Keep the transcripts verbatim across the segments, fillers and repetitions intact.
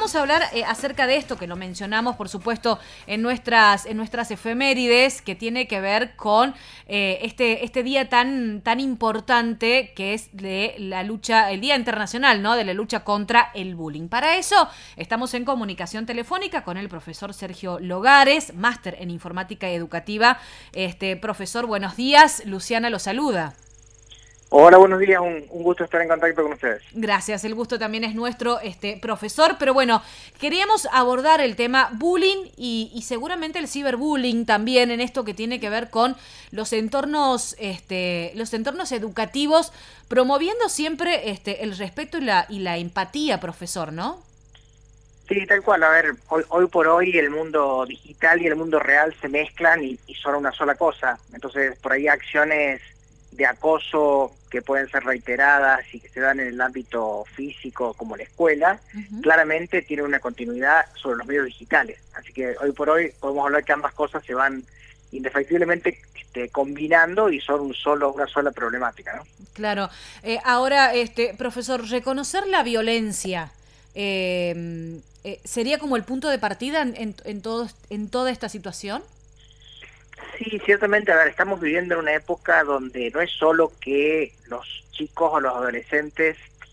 queríamos hablar eh, acerca de esto, que lo mencionamos, por supuesto, en nuestras, en nuestras efemérides, que tiene que ver con eh, este, este día tan, tan importante que es de la lucha, el Día Internacional, ¿no?, de la lucha contra el bullying. Para eso estamos en comunicación telefónica con el profesor Sergio Logares, máster en informática educativa. Este, profesor, buenos días. Luciana lo saluda. Hola, buenos días, un, un gusto estar en contacto con ustedes. Gracias, el gusto también es nuestro, este, profesor, pero bueno, queríamos abordar el tema bullying y, y seguramente el ciberbullying también en esto que tiene que ver con los entornos, este, los entornos educativos, promoviendo siempre este, el respeto y la, y la empatía, profesor, ¿no? Sí, tal cual, a ver, hoy, hoy por hoy el mundo digital y el mundo real se mezclan y, y son una sola cosa, entonces por ahí acciones de acoso que pueden ser reiteradas y que se dan en el ámbito físico como la escuela, uh-huh. claramente tienen una continuidad sobre los medios digitales. Así que hoy por hoy podemos hablar que ambas cosas se van indefectiblemente este, combinando y son un solo, una sola problemática, ¿no? Claro. Eh, ahora, este, profesor, reconocer la violencia eh, eh, ¿sería como el punto de partida en, en, en, todo, en toda esta situación? Sí, ciertamente, a ver, estamos viviendo en una época donde no es solo que los chicos o los adolescentes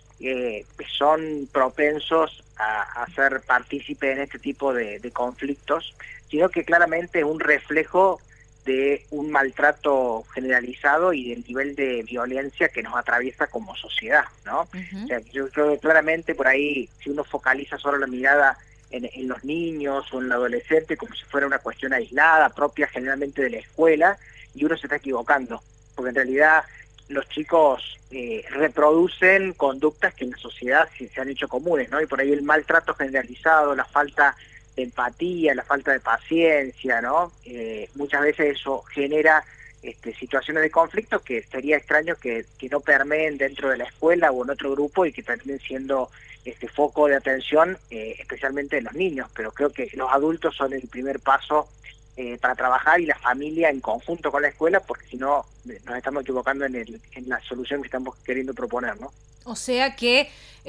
eh, son propensos a, a ser partícipes en este tipo de, de conflictos, sino que claramente es un reflejo de un maltrato generalizado y del nivel de violencia que nos atraviesa como sociedad, ¿no? Uh-huh. O sea, yo creo que claramente por ahí, si uno focaliza solo la mirada En, en los niños o en el adolescente como si fuera una cuestión aislada, propia generalmente de la escuela, y uno se está equivocando, porque en realidad los chicos eh, reproducen conductas que en la sociedad se, se han hecho comunes, ¿no? Y por ahí el maltrato generalizado, la falta de empatía, la falta de paciencia, ¿no? Eh, muchas veces eso genera este, situaciones de conflicto que sería extraño que, que no permeen dentro de la escuela o en otro grupo y que terminen siendo este foco de atención, eh, especialmente de los niños, pero creo que los adultos son el primer paso eh, para trabajar y la familia en conjunto con la escuela, porque si no nos estamos equivocando en, el, en la solución que estamos queriendo proponer, ¿no? O sea que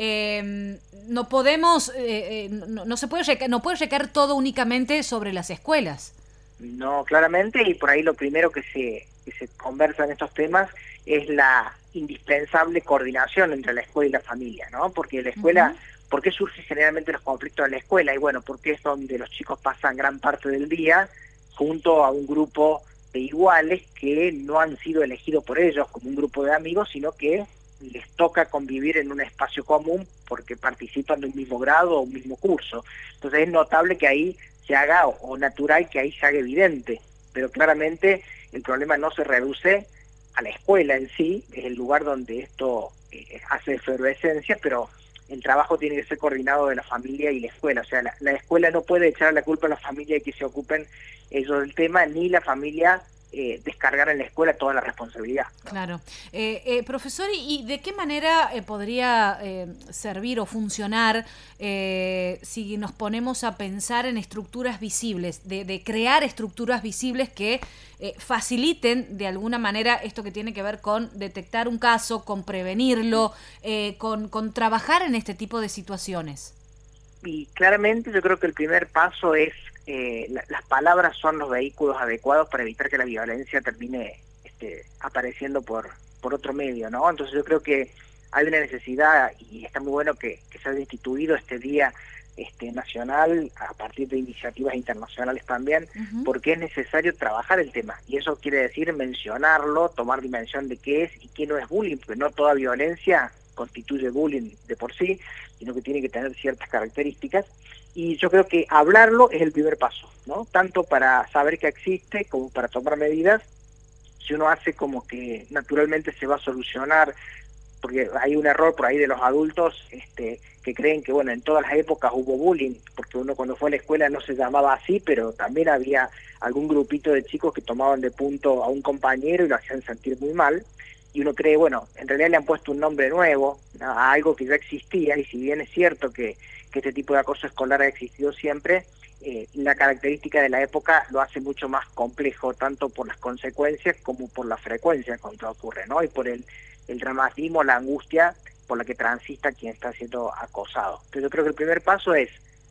eh, no podemos, eh, no, no se puede reca- no puede recaer todo únicamente sobre las escuelas. No, claramente, y por ahí lo primero que se, que se conversa en estos temas es la indispensable coordinación entre la escuela y la familia, ¿no? Porque la escuela, uh-huh. ¿por qué surgen generalmente los conflictos en la escuela? Y bueno, porque es donde los chicos pasan gran parte del día junto a un grupo de iguales que no han sido elegidos por ellos como un grupo de amigos, sino que les toca convivir en un espacio común porque participan de un mismo grado o un mismo curso. Entonces es notable que ahí se haga, o, o natural que ahí se haga evidente, pero claramente el problema no se reduce a la escuela en sí, es el lugar donde esto eh, hace efervescencia, pero el trabajo tiene que ser coordinado de la familia y la escuela. O sea, la, la escuela no puede echar la culpa a la familia y que se ocupen ellos del tema, ni la familia eh, descargar en la escuela toda la responsabilidad, ¿no? Claro. Eh, eh, profesor, ¿y de qué manera eh, podría eh, servir o funcionar eh, si nos ponemos a pensar en estructuras visibles, de, de crear estructuras visibles que eh, faciliten de alguna manera esto que tiene que ver con detectar un caso, con prevenirlo, eh, con, con trabajar en este tipo de situaciones? Y claramente yo creo que el primer paso es Eh, la, las palabras son los vehículos adecuados para evitar que la violencia termine este, apareciendo por, por otro medio, ¿no? Entonces yo creo que hay una necesidad y está muy bueno que, que se haya instituido este día este, nacional a partir de iniciativas internacionales también, uh-huh. porque es necesario trabajar el tema y eso quiere decir mencionarlo, tomar dimensión de qué es y qué no es bullying, porque no toda violencia constituye bullying de por sí, sino que tiene que tener ciertas características. Y yo creo que hablarlo es el primer paso, ¿no? Tanto para saber que existe como para tomar medidas. Si uno hace como que naturalmente se va a solucionar, porque hay un error por ahí de los adultos este, que creen que, bueno, en todas las épocas hubo bullying, porque uno cuando fue a la escuela no se llamaba así, pero también había algún grupito de chicos que tomaban de punto a un compañero y lo hacían sentir muy mal. Y uno cree, bueno, en realidad le han puesto un nombre nuevo a algo que ya existía, y si bien es cierto que, que este tipo de acoso escolar ha existido siempre, eh, la característica de la época lo hace mucho más complejo, tanto por las consecuencias como por la frecuencia con que ocurre, ¿no? Y por el, el dramatismo, la angustia por la que transita quien está siendo acosado. Entonces yo creo que el primer paso es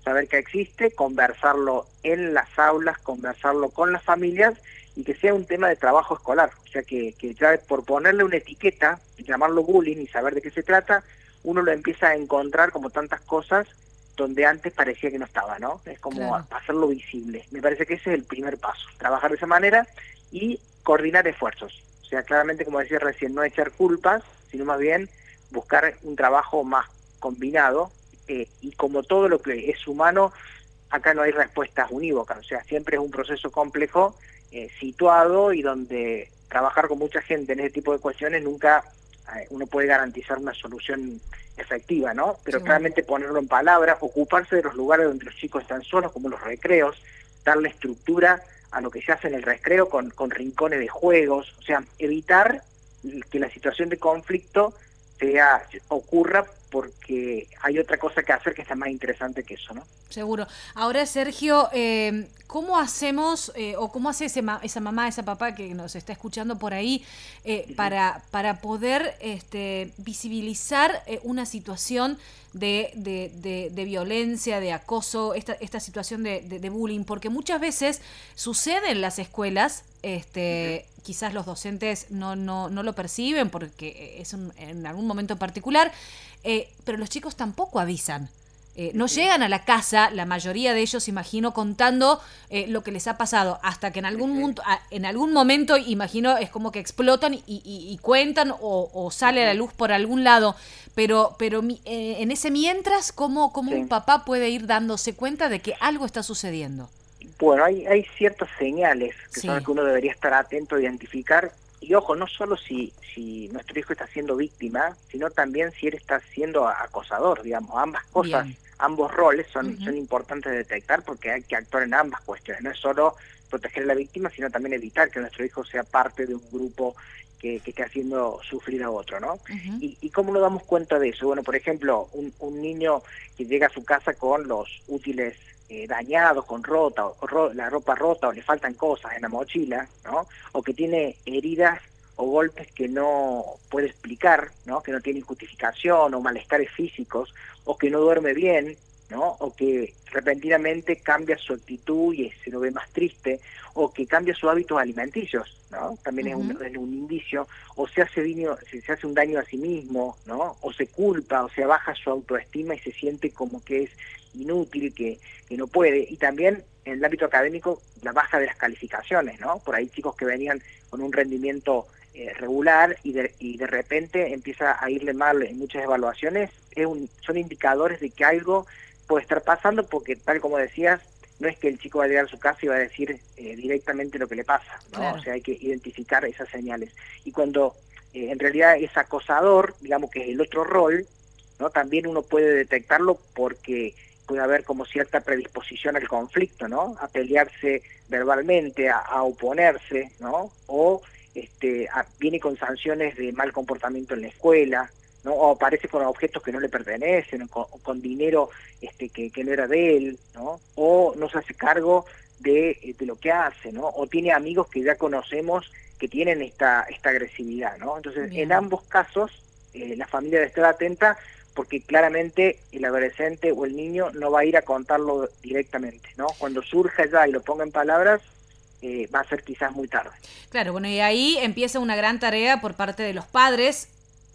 saber que existe, conversarlo en las aulas, conversarlo con las familias y que sea un tema de trabajo escolar. O sea, que, que ya por ponerle una etiqueta, llamarlo bullying y saber de qué se trata, uno lo empieza a encontrar como tantas cosas donde antes parecía que no estaba, ¿no? Es como Claro. hacerlo visible. Me parece que ese es el primer paso, trabajar de esa manera y coordinar esfuerzos. O sea, claramente, como decía recién, no echar culpas, sino más bien buscar un trabajo más combinado, eh, y como todo lo que es humano, acá no hay respuestas unívocas, o sea, siempre es un proceso complejo, eh, situado, y donde trabajar con mucha gente en ese tipo de cuestiones nunca eh, uno puede garantizar una solución efectiva, ¿no? Pero Seguro. claramente ponerlo en palabras, ocuparse de los lugares donde los chicos están solos, como los recreos, darle estructura a lo que se hace en el recreo con, con rincones de juegos, o sea, evitar que la situación de conflicto sea, ocurra porque hay otra cosa que hacer que está más interesante que eso, ¿no? Seguro. Ahora, Sergio, eh, ¿cómo hacemos eh, o cómo hace ese ma esa mamá, esa papá que nos está escuchando por ahí eh, Uh-huh. para, para poder este, visibilizar eh, una situación de, de, de, de violencia, de acoso, esta, esta situación de, de, de bullying? Porque muchas veces sucede en las escuelas, este, uh-huh. quizás los docentes no, no, no lo perciben porque es un, en algún momento en particular, eh, pero los chicos tampoco avisan. Eh, no llegan a la casa, la mayoría de ellos, imagino, contando eh, lo que les ha pasado, hasta que en algún, mundo, en algún momento, imagino, es como que explotan y, y, y cuentan o, o sale a la luz por algún lado. Pero pero eh, en ese mientras, ¿cómo, cómo sí. un papá puede ir dándose cuenta de que algo está sucediendo? Bueno, hay, hay ciertas señales que sí. son las que uno debería estar atento a identificar. Y ojo, no solo si, si nuestro hijo está siendo víctima, sino también si él está siendo acosador, digamos, ambas cosas. Bien. Ambos roles son, uh-huh. son importantes de detectar porque hay que actuar en ambas cuestiones. No es solo proteger a la víctima, sino también evitar que nuestro hijo sea parte de un grupo que, que esté haciendo sufrir a otro, ¿no? Uh-huh. ¿Y, ¿Y cómo nos damos cuenta de eso? Bueno, por ejemplo, un, un niño que llega a su casa con los útiles eh, dañados, con rota, o ro, la ropa rota, o le faltan cosas en la mochila, ¿no? O que tiene heridas o golpes que no puede explicar, ¿no? Que no tienen justificación, o malestares físicos, o que no duerme bien, ¿no? O que repentinamente cambia su actitud y se lo ve más triste, o que cambia sus hábitos alimenticios, ¿no? También uh-huh. es, un, es un indicio, o se hace, daño, se hace un daño a sí mismo, ¿no? O se culpa, o se baja su autoestima y se siente como que es inútil, que, que no puede. Y también en el ámbito académico, la baja de las calificaciones, ¿no? Por ahí chicos que venían con un rendimiento eh, regular y de, y de repente empieza a irle mal en muchas evaluaciones, es un, son indicadores de que algo puede estar pasando, porque tal como decías, no es que el chico va a llegar a su casa y va a decir eh, directamente lo que le pasa, ¿no? Claro. O sea, hay que identificar esas señales. Y cuando eh, en realidad es acosador, digamos que es el otro rol, ¿no? También uno puede detectarlo porque puede haber como cierta predisposición al conflicto, ¿no? A pelearse verbalmente, a, a oponerse, ¿no? O este, a, viene con sanciones de mal comportamiento en la escuela, ¿no? O aparece con objetos que no le pertenecen, o con, o con dinero este, que, que no era de él, ¿no? O no se hace cargo de, de lo que hace, ¿no? O tiene amigos que ya conocemos que tienen esta, esta agresividad, ¿no? Entonces, bien. En ambos casos, eh, la familia debe estar atenta, porque claramente el adolescente o el niño no va a ir a contarlo directamente, ¿no? Cuando surja ya y lo ponga en palabras, eh, va a ser quizás muy tarde. Claro, bueno, y ahí empieza una gran tarea por parte de los padres,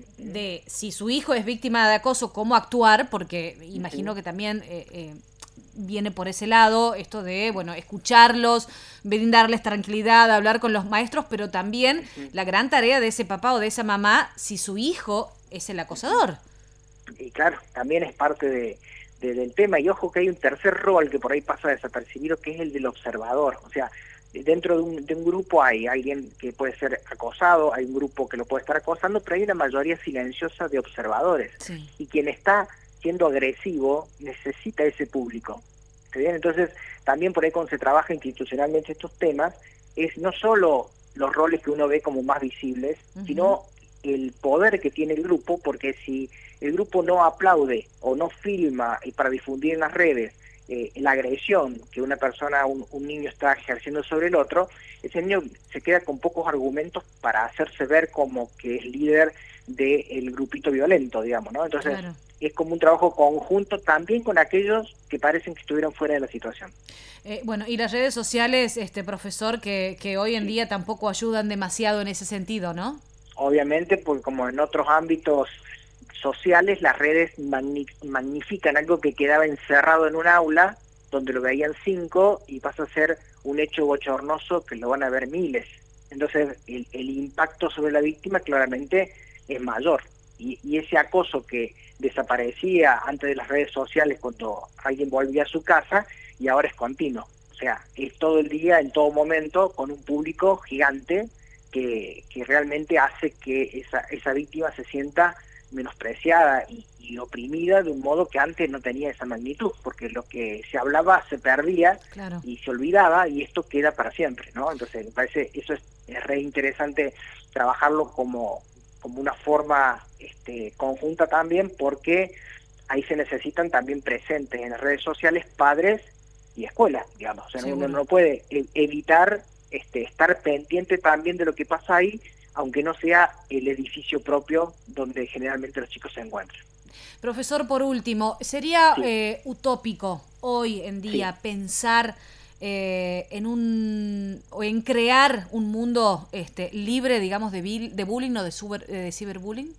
de si su hijo es víctima de acoso, cómo actuar, porque imagino que también eh, eh, viene por ese lado esto de, bueno, escucharlos, brindarles tranquilidad, hablar con los maestros, pero también la gran tarea de ese papá o de esa mamá si su hijo es el acosador. Y claro, también es parte de, de, del tema, y ojo que hay un tercer rol que por ahí pasa desapercibido, que es el del observador. O sea, dentro de un, de un grupo hay alguien que puede ser acosado, hay un grupo que lo puede estar acosando, pero hay una mayoría silenciosa de observadores. Sí. Y quien está siendo agresivo necesita ese público. ¿Está bien? Entonces, también por ahí cuando se trabaja institucionalmente estos temas, es no solo los roles que uno ve como más visibles, uh-huh. sino el poder que tiene el grupo, porque si el grupo no aplaude o no filma y para difundir en las redes eh, la agresión que una persona, un, un niño está ejerciendo sobre el otro, ese niño se queda con pocos argumentos para hacerse ver como que es líder del grupito violento, digamos, ¿no? Entonces, claro. es como un trabajo conjunto también con aquellos que parecen que estuvieron fuera de la situación. Eh, bueno, y las redes sociales, este profesor, que, que hoy en Sí. día tampoco ayudan demasiado en ese sentido, ¿no? Obviamente, porque como en otros ámbitos sociales, las redes magni magnifican algo que quedaba encerrado en un aula, donde lo veían cinco, y pasa a ser un hecho bochornoso que lo van a ver miles. Entonces, el, el impacto sobre la víctima claramente es mayor. Y, y ese acoso que desaparecía antes de las redes sociales cuando alguien volvía a su casa, y ahora es continuo. O sea, es todo el día, en todo momento, con un público gigante que, que realmente hace que esa, esa víctima se sienta menospreciada y, y oprimida de un modo que antes no tenía esa magnitud, porque lo que se hablaba se perdía, claro, y se olvidaba, y esto queda para siempre, ¿no? Entonces me parece eso es, es re interesante trabajarlo como, como una forma este, conjunta también, porque ahí se necesitan también presentes en las redes sociales padres y escuelas, digamos. O sea, seguro. uno no puede e evitar este, estar pendiente también de lo que pasa ahí, aunque no sea el edificio propio donde generalmente los chicos se encuentran. Profesor, por último, ¿sería Sí. eh, utópico hoy en día Sí. pensar eh, en un o en crear un mundo este, libre, digamos, de, de bullying o de, super, de ciberbullying?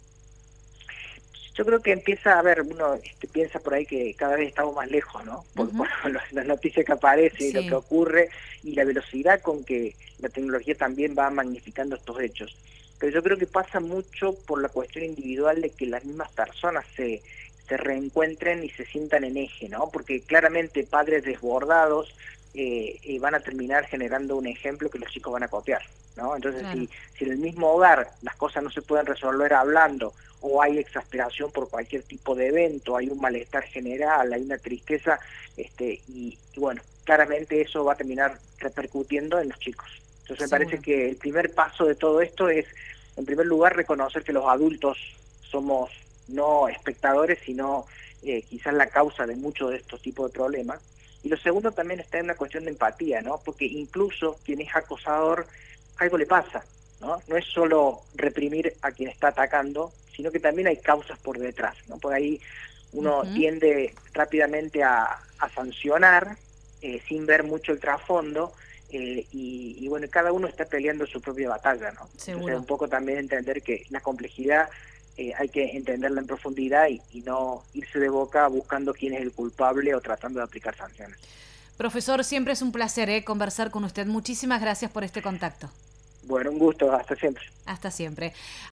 Yo creo que empieza a ver, uno este, piensa por ahí que cada vez estamos más lejos, ¿no? Por, Uh-huh. por las noticias que aparecen, sí, y lo que ocurre, y la velocidad con que la tecnología también va magnificando estos hechos. Pero yo creo que pasa mucho por la cuestión individual de que las mismas personas se, se reencuentren y se sientan en eje, ¿no? Porque claramente padres desbordados eh, eh, van a terminar generando un ejemplo que los chicos van a copiar, ¿no? Entonces, claro. si, si en el mismo hogar las cosas no se pueden resolver hablando, o hay exasperación por cualquier tipo de evento, hay un malestar general, hay una tristeza, este, y, y bueno, claramente eso va a terminar repercutiendo en los chicos. Entonces Seguro. Me parece que el primer paso de todo esto es, en primer lugar, reconocer que los adultos somos no espectadores, sino eh, quizás la causa de muchos de estos tipos de problemas. Y lo segundo también está en una cuestión de empatía, ¿no? Porque incluso quien es acosador, algo le pasa, ¿no? No es solo reprimir a quien está atacando, sino que también hay causas por detrás, ¿no? Por ahí uno uh-huh. tiende rápidamente a, a sancionar eh, sin ver mucho el trasfondo, eh, y, y bueno, cada uno está peleando su propia batalla, ¿no? Seguro. Entonces un poco también entender que la complejidad eh, hay que entenderla en profundidad y, y no irse de boca buscando quién es el culpable o tratando de aplicar sanciones. Profesor, siempre es un placer ¿eh? conversar con usted. Muchísimas gracias por este contacto. Bueno, un gusto, hasta siempre. Hasta siempre.